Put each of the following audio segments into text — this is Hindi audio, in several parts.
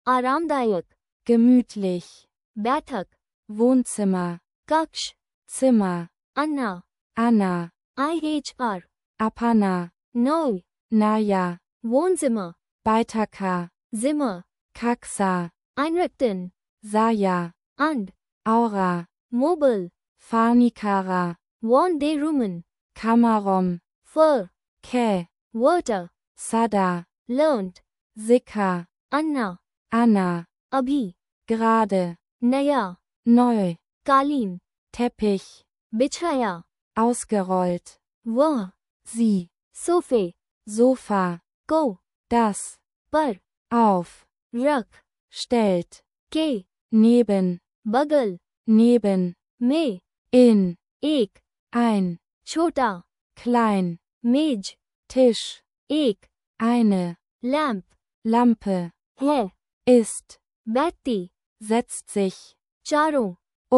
आरामदायक, gemütlich, बैठक, Wohnzimmer, कक्ष, Zimmer, Anna, Anna, IHR, Apana, नोय, Naya, Wohnzimmer, Beitaka, Zimmer, Kaxa, einrichten, Saya, and, Aura, mobile, Farnikara, Wohnderumen, Kamarom, für, Ke, Wörter, Sada, learned, Sika, Anna, Anna, अभी, gerade, नया, neu, कालीन, Teppich, बिछाया, ausgerollt, वह, sie, सोफे, Sofa, को, das, पर, auf, रख, stellt, के, neben, बगल, neben, में, in, एक, ein, छोटा, klein, मेज, Tisch, एक, eine, लैंप, Lampe, है, ist, बैठती, setzt sich, चारों,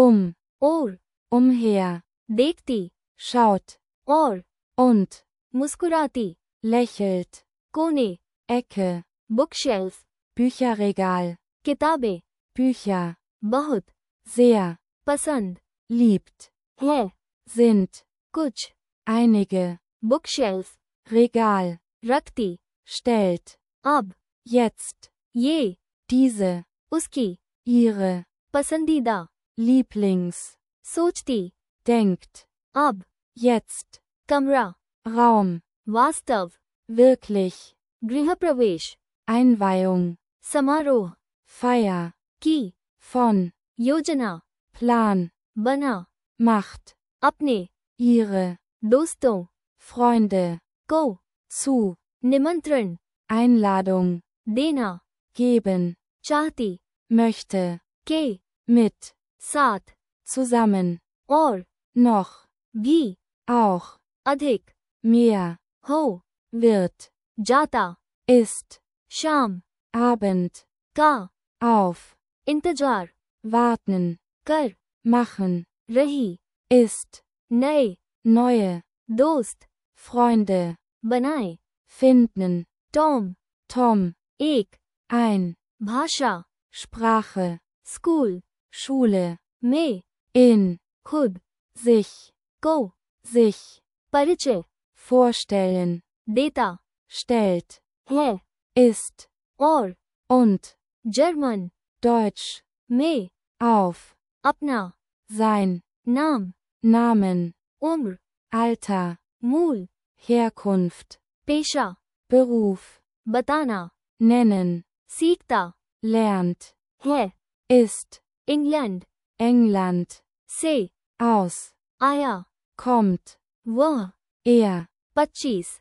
और, umher, देखती, schaut, और, und, मुस्कुराती, lächelt, कोने, Ecke, बुकशेल्फ, Bücherregal, किताबें, Bücher, बहुत, sehr, पसंद, liebt, है, sind, कुछ, einige, बुकशेल्फ, Regal, रखती, stellt, अब, jetzt, ये, diese, उसकी, ihre, पसंदीदा, Lieblings, सोचती, denkt, अब, jetzt, कमरा, Raum, वास्तव, wirklich, गृह प्रवेश, Einweihung, समारोह, Feier, की, von, योजना, Plan, बना, macht, अपने, ihre, दोस्तों, Freunde, को, zu, निमंत्रण, Einladung, देना, geben, चाहती, möchte, के, mit, साथ, zusammen, और, noch, भी, auch, अधिक, mehr, हो, wird, जाता, ist, शाम, Abend, का, auf, इंतजार, warten, कर, machen, रही, ist, नए, neue, दोस्त, Freunde, बनाए, finden, टॉम, Tom, एक, ein, भाषा, Sprache, स्कूल, Schule, में, in, खुद, sich, को, sich, परिचय, vorstellen, देता, stellt, है, ist, और, und, जर्मन, Deutsch, में, auf, अपना, sein, नाम, Namen, उम्र, Alter, मूल, Herkunft, पेशा, Beruf, बताना, nennen, सीखता, lernt, है, ist, इंग्लैंड, England, से, aus, आया, kommt, वह, er, 25,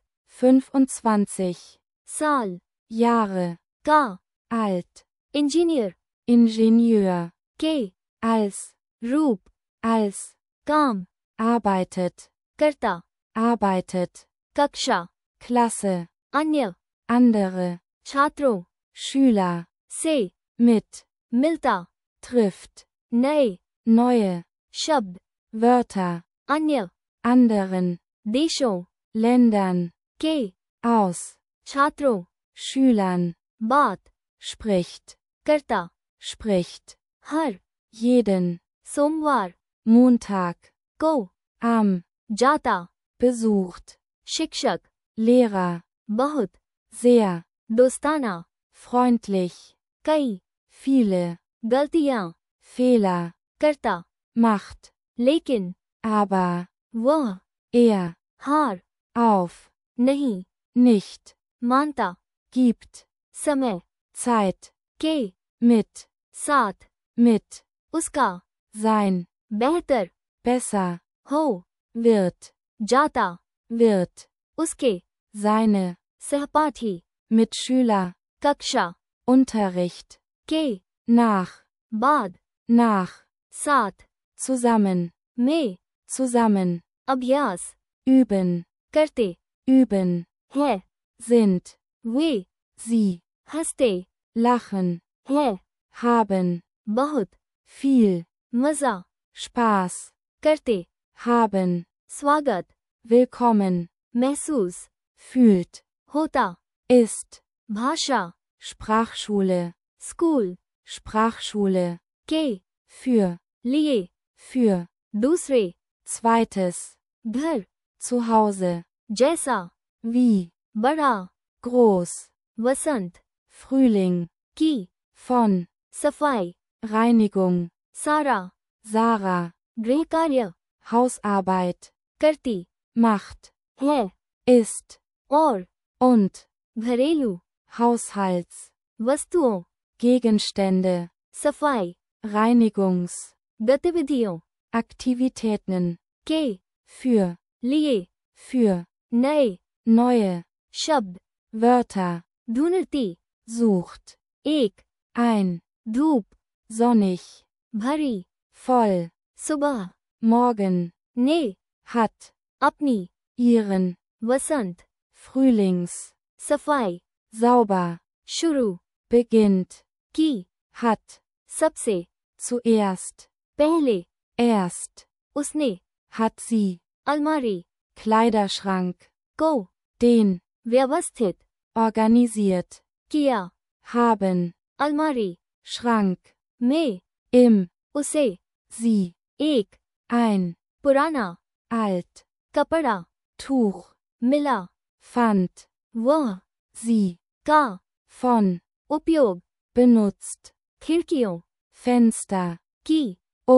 25, साल, Jahre, का, alt, इंजीनियर, Ingenieur, के, als, रूप, als, काम, arbeitet, करता, arbeitet, कक्षा, Klasse, अन्य, andere, छात्रों, Schüler, से, mit, मिलता, trifft, नए, neue, शब्द, Wörter, अन्य, anderen, देशों, Ländern, के, aus, छात्रों, Schülern, बात, spricht, करता, spricht, हर, jeden, सोमवार, Montag, को, am, जाता, besucht, शिक्षक, Lehrer, बहुत, sehr, दोस्ताना, freundlich, कई, viele, गलतियां, Fehler, करता, macht, लेकिन, aber, वह, er, हार, auf, नहीं, nicht, मानता, gibt, समय, Zeit, के, mit, साथ, mit, उसका, sein, बेहतर, besser, हो, wird, जाता, wird, उसके, seine, सहपाठी, Mitschüler, कक्षा, Unterricht, के, nach, बाद, nach, साथ, zusammen, में, zusammen, अभ्यास, üben, करते, üben, है, sind, वे, sie, हंसते, lachen, है, haben, बहुत, viel, मजा, Spaß, करते, haben, स्वागत, willkommen, महसूस, fühlt, होता, ist, भाषा, Sprachschule, स्कूल, Sprachschule, के für, लिए, für, दूसरे, zweites, घर, zu Hause, जैसा, wie, बड़ा, groß, वसंत, Frühling, की, von, सफाई, Reinigung, सारा, Sarah, गृह कार्य, Hausarbeit, करती, macht, है, ist, और, und, घरेलू, Haushalts, वस्तुओं, Gegenstände, सफाई, Reinigungs, गतिविधियों, Aktivitäten, के für, लिए, für, नए, neue, शब्द, Wörter, ढूंढती, sucht, एक, ein, धूप, sonnig, भरी, voll, सुबह, morgen, ने, hat, अपनी, ihren, वसंत, Frühlings, सफाई, sauber, शुरू, beginnt, की, hat, सबसे, zuerst, पहले, erst, उसने, hat sie, अलमारी, Kleiderschrank, को, den, व्यवस्थित, organisiert, किया, haben, अलमारी, Schrank, में, im, उसे, sie, एक, ein, पुराना, alt, कपड़ा, Tuch, मिला, fand, वह, sie, का, von, उपयोग, benutzt, खिड़कियों, Fenster, की,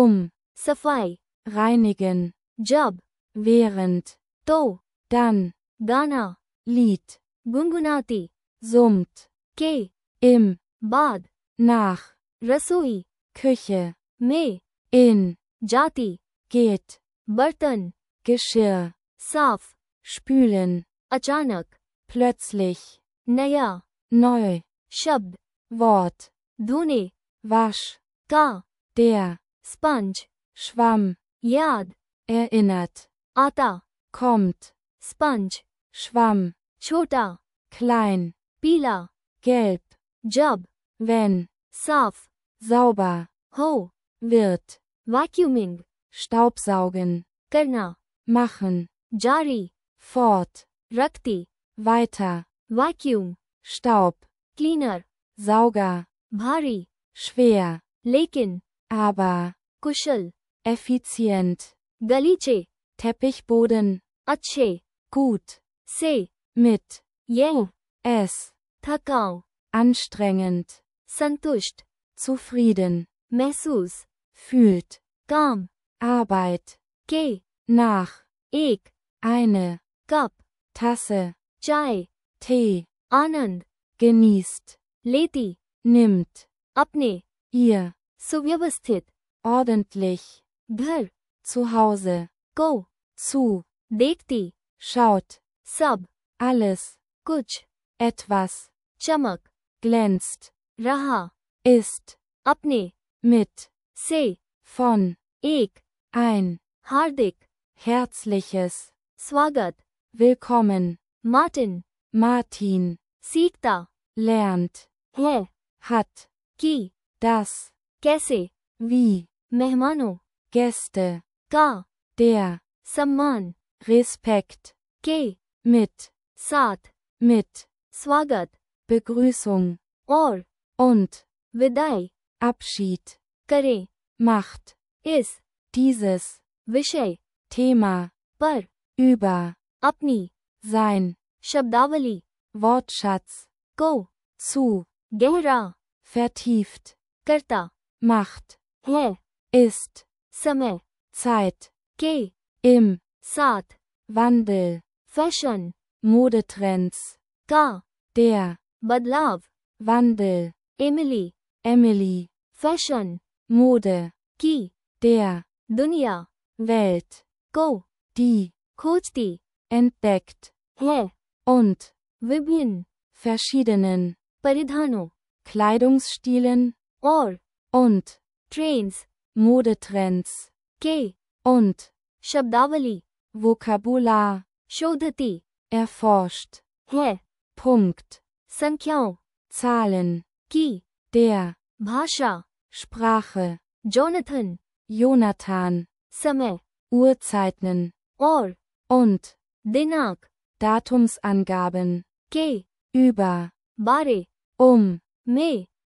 सफाई, reinigen, जब, während, तो, dann, गाना, Lied, गुनगुनाती, summt, के, im, बाद, nach, रसोई, Küche, में, in, जाती, geht, बर्तन, Geschirr, साफ, spülen, अचानक, plötzlich, नया, neu, शब्द, Wort, धोने, wasch, का, der, स्पंज, Schwamm, याद, erinnert, आता, kommt, स्पंज, Schwamm, छोटा, klein, पीला, gelb, जब, wenn, साफ, sauber, हो, wird, वैक्यूमिंग, Staubsaugen, करना, machen, जारी, fort, रखती, weiter, वैक्यूम, Staub, क्लीनर, Sauger, भारी, schwer, लेकिन, aber, कुशल, effizient, गलीचे, Teppichboden, अच्छे, gut, से, mit, ये, es, थकाऊ, anstrengend, संतुष्ट, zufrieden, महसूस, fühlt, काम, Arbeit, के, nach, एक, eine, कप, Tasse, चाय, Tee, आनंद, genießt, लेती, nimmt, अपने, ihr, सुव्यवस्थित, ordentlich, घर, zu Hause, को, zu, देखती, schaut, सब, alles, कुछ, etwas, चमक, glänzt, रहा, ist, अपने, mit, से, von, एक, ein, हार्दिक, herzliches, स्वागत, willkommen, मार्टिन, Martin, सीखता, lernt, है, hat, की, das, कैसे, wie, मेहमानों, Gäste, का, der, सम्मान, Respekt, के, mit, साथ, mit, स्वागत, Begrüßung, और, und, विदाई, Abschied, करें, macht, इस, dieses, विषय, Thema, पर, über, अपनी, sein, शब्दावली, Wortschatz, को, zu, गहरा, vertieft, करता, macht, है, ist, समय, Zeit, के, im, साथ, Wandel, फैशन, Modetrends, का, der, बदलाव, Wandel, Emily, Emily, fashion, Mode, की, der, दुनिया, Welt, को, die, खोजती, entdeckt, है, und, विभिन्न, verschiedenen, परिधानों, Kleidungsstilen, और, und, ट्रेन्स, Modetrends, के, und, शब्दावली, Vokabular, शोधती, erforscht, है, Punkt, संख्याओं, Zahlen, की, der, भाषा, Sprache, जोनाथन, Jonathan, समय, Uhrzeiten, और, und, दिनांक, Datumsangaben, के, über, बारे, um, में,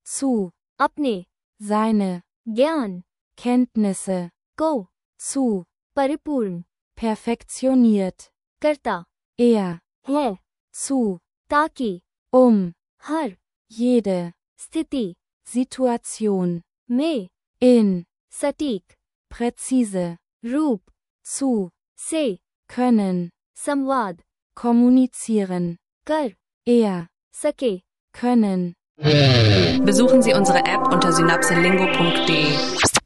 zu, अपने, seine, ज्ञान, Kenntnisse, को, zu, परिपूर्ण, perfektioniert, करता, er, है, zu, ताकि, हर, jede, स्थिति, Situation, में, in, सटीक, präzise, रूप, zu, से, können, संवाद, kommunizieren, कर, er, सके, können. Besuchen Sie unsere App unter synapselingo.de.